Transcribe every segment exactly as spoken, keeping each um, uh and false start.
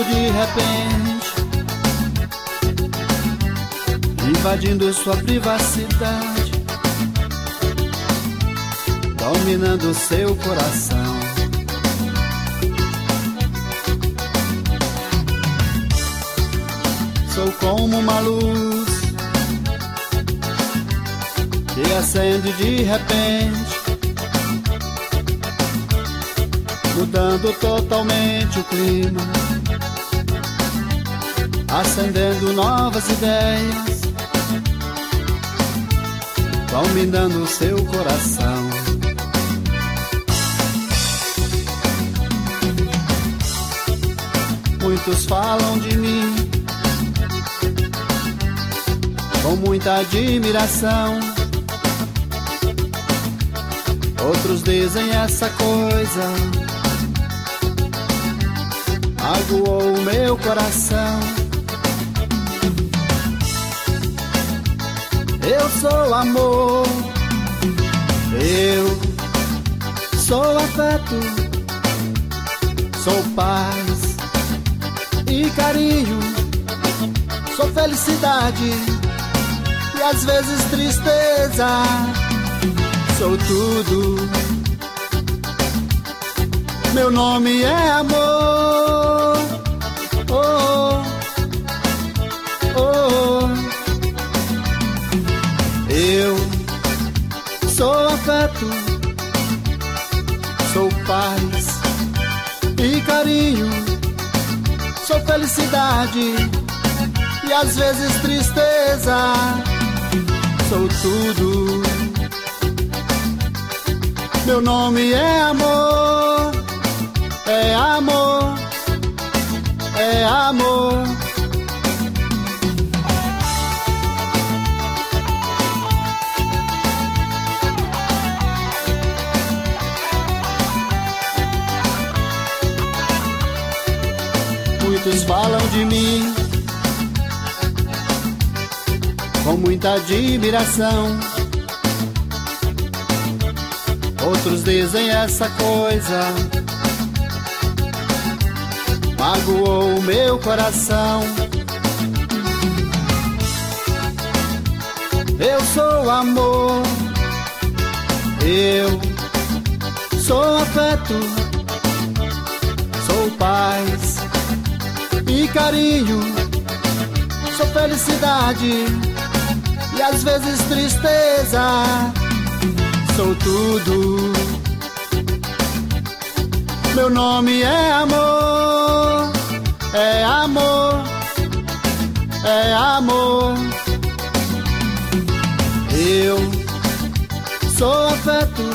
chegando de repente, invadindo sua privacidade, dominando seu coração. Sou como uma luz que acende de repente, mudando totalmente o clima, acendendo novas ideias, dominando seu coração. Muitos falam de mim com muita admiração, outros dizem essa coisa magoou o meu coração. Eu sou amor, eu sou afeto, sou paz e carinho, sou felicidade e às vezes tristeza, sou tudo. Meu nome é amor, oh, oh, oh. Eu sou afeto, sou paz e carinho, sou felicidade e às vezes tristeza, sou tudo. Meu nome é amor, é amor, é amor. Muitos falam de mim com muita admiração, outros dizem essa coisa magoou o meu coração. Eu sou amor, eu sou afeto, sou paz e carinho, sou felicidade e às vezes tristeza, sou tudo. Meu nome é amor, é amor, é amor. Eu sou afeto,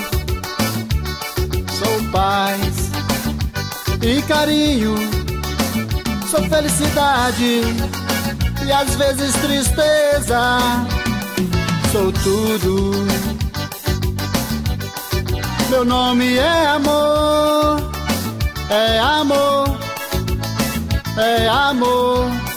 sou paz e carinho, sou felicidade e às vezes tristeza, sou tudo. Meu nome é amor, é amor, é amor.